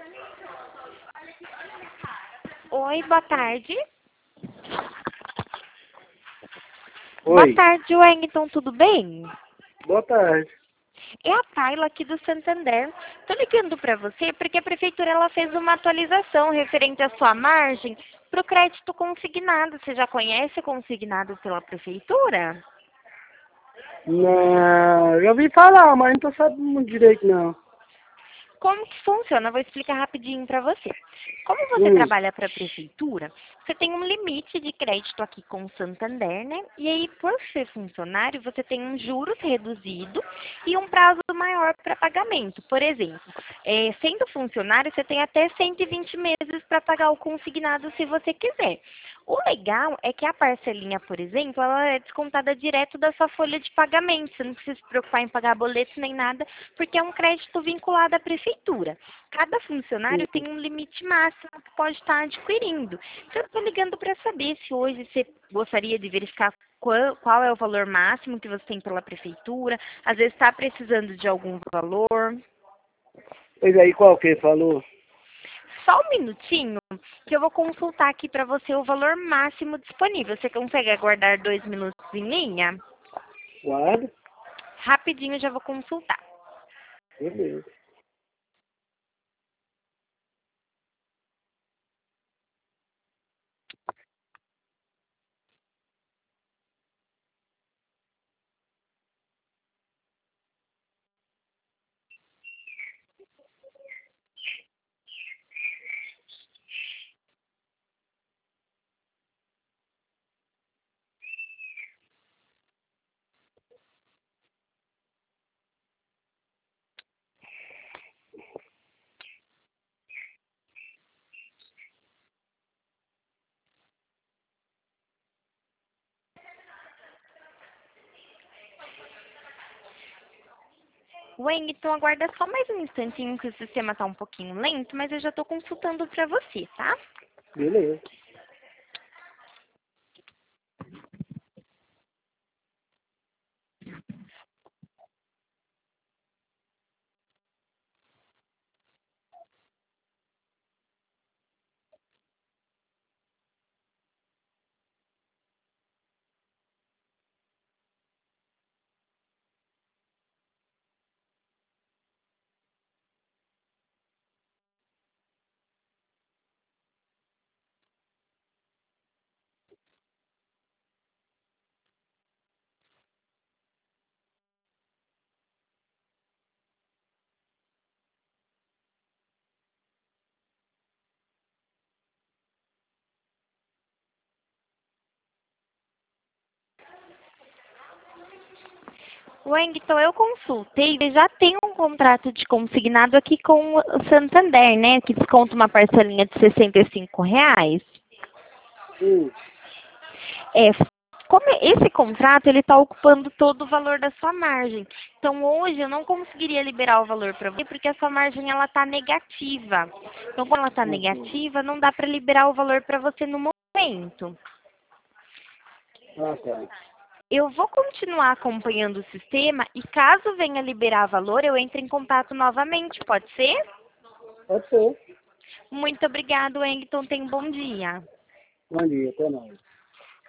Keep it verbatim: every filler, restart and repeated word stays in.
Oi, boa tarde. Boa Oi, tarde, Wellington, tudo bem? boa tarde. É a Tayla aqui do Santander. Tô ligando para você porque a prefeitura ela fez uma atualização referente à sua margem para o crédito consignado. Você já conhece o consignado pela prefeitura? Não, eu ouvi falar, mas não tô sabendo muito direito, não. Como que funciona? Eu vou explicar rapidinho para você. Como você Hum, trabalha para a prefeitura, você tem um limite de crédito aqui com o Santander, né? E aí, por ser funcionário, você tem um juros reduzido e um prazo maior para pagamento. Por exemplo, eh, sendo funcionário, você tem até cento e vinte meses para pagar o consignado se você quiser. O legal é que a parcelinha, por exemplo, ela é descontada direto da sua folha de pagamento. Você não precisa se preocupar em pagar boleto nem nada, porque é um crédito vinculado à prefeitura. Cada funcionário hum. tem um limite máximo que pode estar adquirindo. Então, eu estou ligando para saber se hoje você gostaria de verificar qual, qual é o valor máximo que você tem pela prefeitura. Às vezes está precisando de algum valor. Pois aí, qual que falou? Só um minutinho que eu vou consultar aqui para você o valor máximo disponível. Você consegue aguardar dois minutos em linha? Guarda? Rapidinho eu já vou consultar. Beleza. Wellington, aguarda só mais um instantinho que o sistema está um pouquinho lento, mas eu já estou consultando para você, tá? Beleza. Wellington, eu consultei e já tem um contrato de consignado aqui com o Santander, né? Que desconta uma parcelinha de sessenta e cinco reais. Hum, É, como esse contrato ele está ocupando todo o valor da sua margem. Então hoje eu não conseguiria liberar o valor para você porque a sua margem ela está negativa. Então quando ela está uhum. negativa não dá para liberar o valor para você no momento. Ah, tá. Eu vou continuar acompanhando o sistema e caso venha liberar valor eu entro em contato novamente. Pode ser? Pode ser. Muito obrigado, Wellington. Tenha um bom dia. Bom dia, até mais.